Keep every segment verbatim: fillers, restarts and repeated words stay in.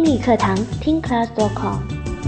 英语课堂听 class dot com。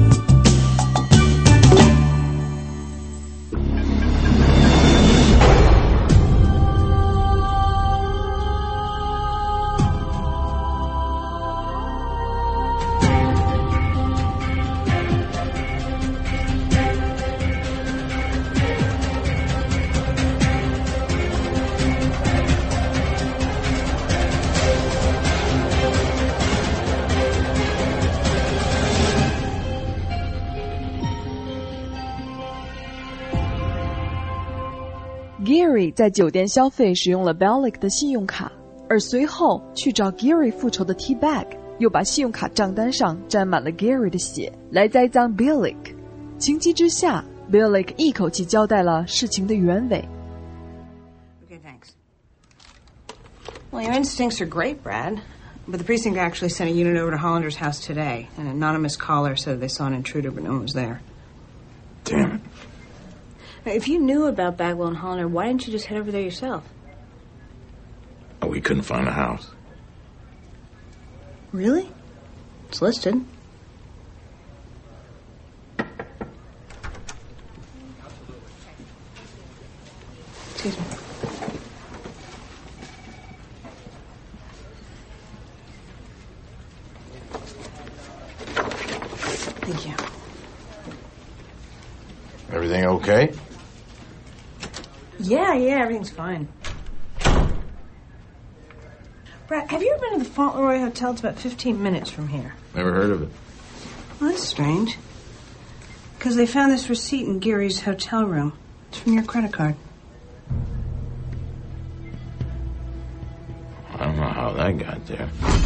Gary 在酒店消费使用了 Bellick 的信用卡，而随后去找 Gary 复仇的 T-Bag 又把信用卡账单上沾满了 Gary 的血，来栽赃 Bellick。情急之下 Bellick 一口气交代了事情的原委。 Okay, thanks. Well, your instincts are great, Brad. But the precinct actually sent a unit over to Hollander's house today. An anonymous caller said they saw an intruder, but no one was there. Damn it. If you knew about Bagwell and Hollander, why didn't you just head over there yourself? Oh, we couldn't find a house. Really? It's listed. Excuse me. Thank you. Everything okay? Yeah, yeah, everything's fine. Brad, have you ever been to the Fauntleroy Hotel? It's about fifteen minutes from here. Never heard of it. Well, that's strange. Because they found this receipt in Gary's hotel room. It's from your credit card. I don't know how that got there.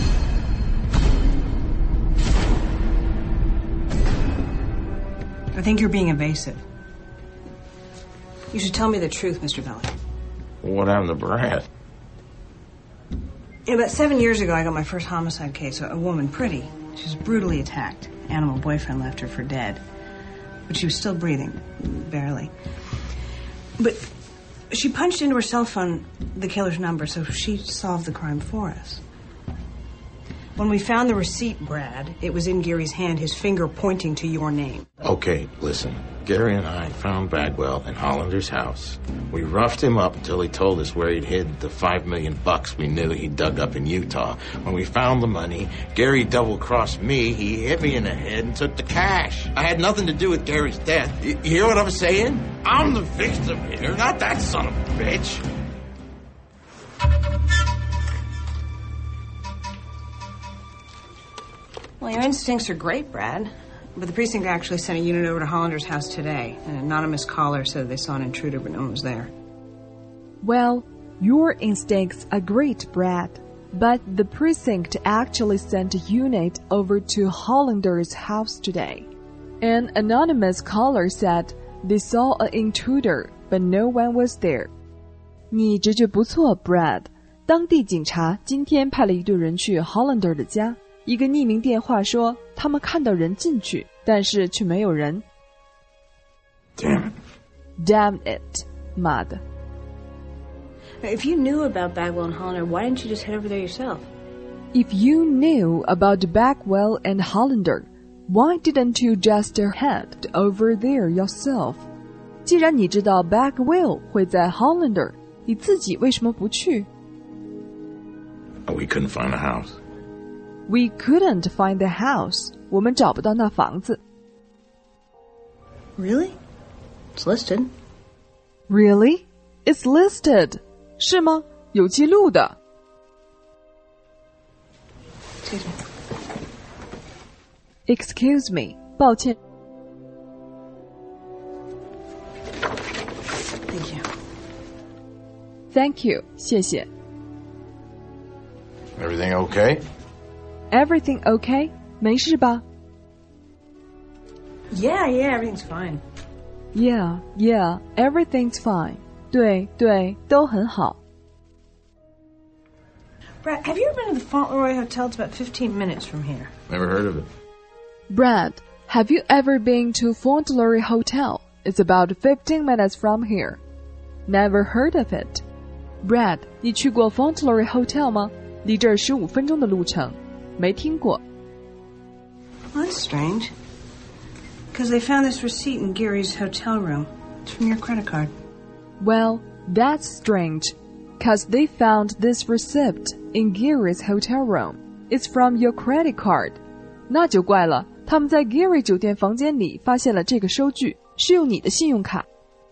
I think you're being evasive. You should tell me the truth, Mister Bellick. What happened to Brad? Yeah, about seven years ago, I got my first homicide case. A woman, pretty. She was brutally attacked. Animal boyfriend left her for dead. But she was still breathing. Barely. But she punched into her cell phone the killer's number, so she solved the crime for us. When we found the receipt, Brad, it was in Gary's hand, his finger pointing to your name. Okay, listen. Gary and I found Bagwell in Hollander's house. We roughed him up until he told us where he'd hid the five million bucks we knew he dug up in Utah. When we found the money, Gary double-crossed me. He hit me in the head and took the cash. I had nothing to do with Gary's death. You, you hear what I'm saying? I'm the victim here, not that son of a bitch. Well, your instincts are great, Brad. But the precinct actually sent a unit over to Hollander's house today. An anonymous caller said they saw an intruder, but no one was there. Well, your instincts are great, Brad. But the precinct actually sent a unit over to Hollander's house today. An anonymous caller said they saw an intruder, but no one was there. 你直觉不错 Brad. 当地警察今天派了一队人去 Hollander 的家。一个匿名电话说他们看到人进去，但是却没有人。 Damn it. Damn it. 妈的。 If you knew about Bagwell and Hollander, why didn't you just head over there yourself? If you knew about Bagwell and Hollander, why didn't you just head over there yourself? 既然你知道 Bagwell 会在 Hollander, 你自己为什么不去？ We couldn't find a house. We couldn't find the house. 我们找不到那房子。 Really? It's listed. Really? It's listed. 是吗？有记录的。 Excuse me. Excuse me. 抱歉。 Thank you. Thank you. 谢谢。 Everything okay? Everything okay? 没事吧？ Yeah, yeah, everything's fine. Yeah, yeah, everything's fine. 对对，都很好。 Brad, have you ever been to the Fauntleroy Hotel? It's about fifteen minutes from here. Never heard of it. Brad, have you ever been to Fauntleroy Hotel? It's about fifteen minutes from here. Never heard of it. Brad, 你去过 Fauntleroy Hotel 吗？离这儿十五分钟的路程。没听过。 Well, that's strange. Because they found this receipt in Gary's hotel room. It's from your credit card. Well, that's strange. Because they found this receipt in Gary's hotel room. It's from your credit card. 那就怪了，他们在 Gary 酒店房间里发现了这个收据，是用你的信用卡。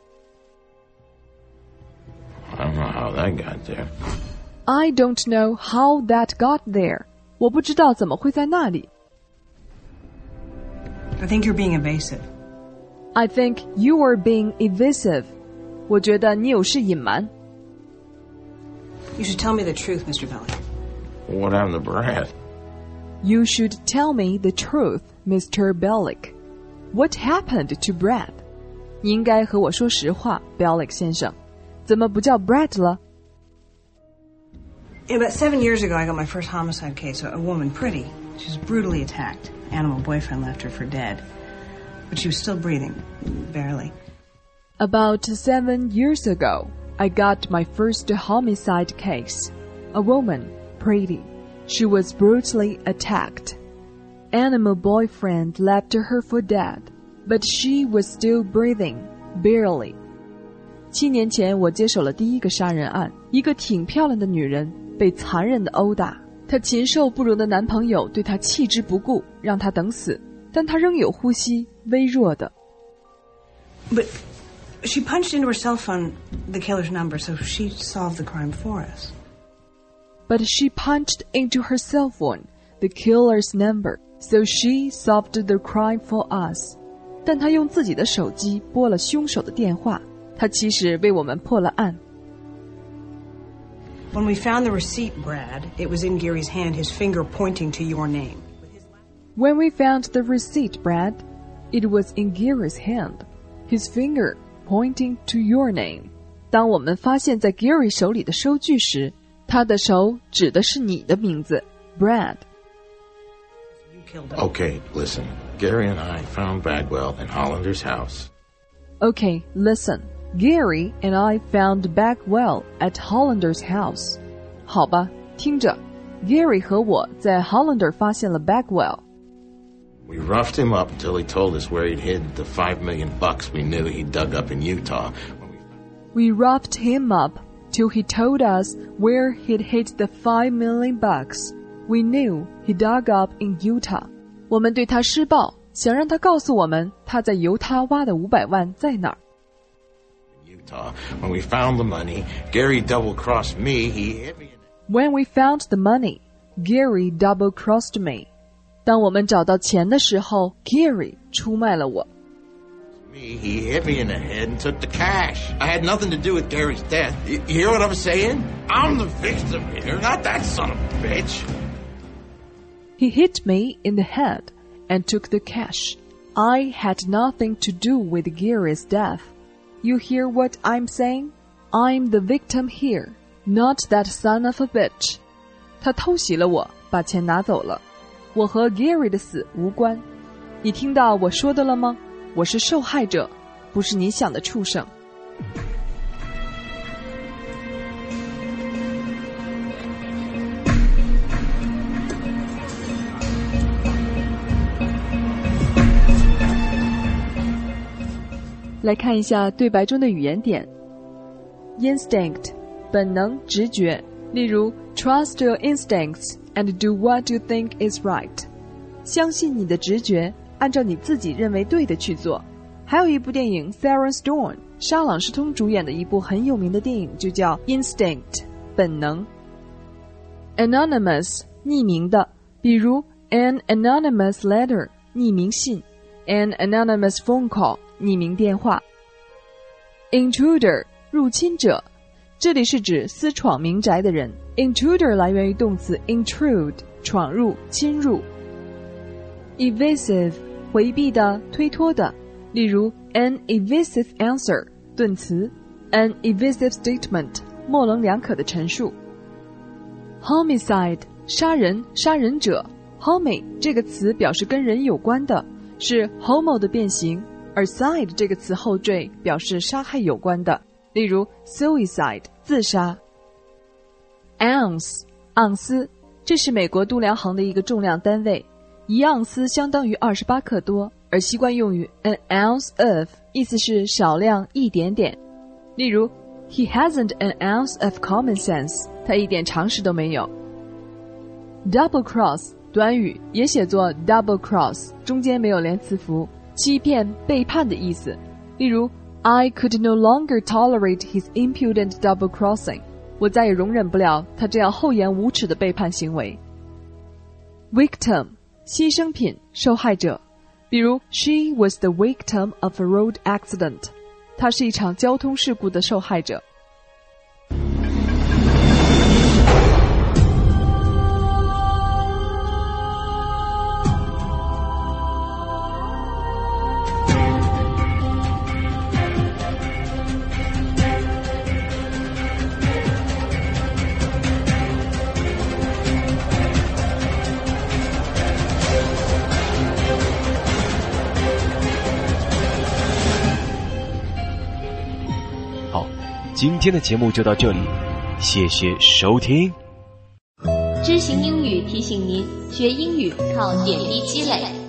I don't know how that got there. I don't know how that got there. 我不知道怎么会在那里。 I think you're being evasive. I think you are being evasive. 我觉得你有事隐瞒。 You should tell me the truth, Mister Bellick. What happened to Brad? You should tell me the truth, Mister Bellick. What happened to Brad? 你应该和我说实话 Bellick 先生。怎么不叫 Brad 了？ About seven years ago, I got my first homicide case. A woman, pretty. She was brutally attacked. Animal boyfriend left her for dead. But she was still breathing. Barely. About seven years ago, I got my first homicide case. A woman, pretty. She was brutally attacked. Animal boyfriend left her for dead. But she was still breathing. Barely. 七年前，我接手了第一个杀人案，一个挺漂亮的女人被残忍的殴打，她禽兽不如的男朋友对她弃之不顾，让她等死，但她仍有呼吸，微弱的。 But she punched into her cell phone the killer's number, so she solved the crime for us. But she punched into her cell phone the killer's number, so she solved the crime for us. 但她用自己的手机拨了凶手的电话，她其实为我们破了案。 When we found the receipt, Brad, it was in Gary's hand, his finger pointing to your name. When we found the receipt, Brad, it was in Gary's hand, his finger pointing to your name. 当我们发现在 Gary 手里的收据时，他的手指的是你的名字 Brad. You killed him. Okay, listen. Gary and I found Bagwell in Hollander's house. Okay, listen. Gary and I found Bagwell at Hollander's house. 好吧，听着 Gary 和我在 Hollander 发现了 Bagwell. We roughed him up until he told us where he'd hid the five million bucks we knew he dug up in Utah. We roughed him up till he told us where he'd hid the five million bucks we knew he dug up in Utah. 我们对他施暴，想让他告诉我们他在犹他挖的五百万在哪儿。 Utah. When we found the money, Gary double-crossed me. He hit me. When we found the money, Gary double-crossed me. 当我们找到钱的时候 Gary 出卖了我。 Me, he hit me in the head and took the cash. I had nothing to do with Gary's death. You, you hear what I'm saying? I'm the victim here, not that son of a bitch. He hit me in the head and took the cash. I had nothing to do with Gary's death. You hear what I'm saying? I'm the victim here, not that son of a bitch. 他偷袭了我，把钱拿走了。我和 Gary 的死无关。你听到我说的了吗？我是受害者，不是你想的畜生。来看一下对白中的语言点。Instinct 本能直觉，例如 Trust your instincts and do what you think is right. 相信你的直觉，按照你自己认为对的去做。还有一部电影 Sharon Stone 沙朗士通主演的一部很有名的电影就叫 Instinct 本能。Anonymous 匿名的，比如 An anonymous letter 匿名信， An anonymous phone call 匿名电话。 Intruder 入侵者，这里是指私闯民宅的人。 Intruder 来源于动词 intrude 闯入侵入。 Evasive 回避的推脱的，例如 an evasive answer 顿词， an evasive statement 模棱两可的陈述。 Homicide 杀人杀人者， Homie 这个词表示跟人有关的，是 homo 的变形，而 side 这个词后缀表示杀害有关的，例如 suicide 自杀。 Ounce 盎司，这是美国度量衡的一个重量单位。 一盎司相当于二十八克多，而习惯用语 an ounce of 意思是少量一点点。例如 He hasn't an ounce of common sense， 他一点常识都没有。Double cross 短语也写作 double cross， 中间没有连词符，欺骗背叛的意思。例如 I could no longer tolerate his impudent double crossing， 我再也容忍不了他这样厚颜无耻的背叛行为。Victim 牺牲品，受害者。比如 She was the victim of a road accident， 她是一场交通事故的受害者。 今天的节目就到这里，谢谢收听。 知行英语提醒您，学英语靠点滴积累。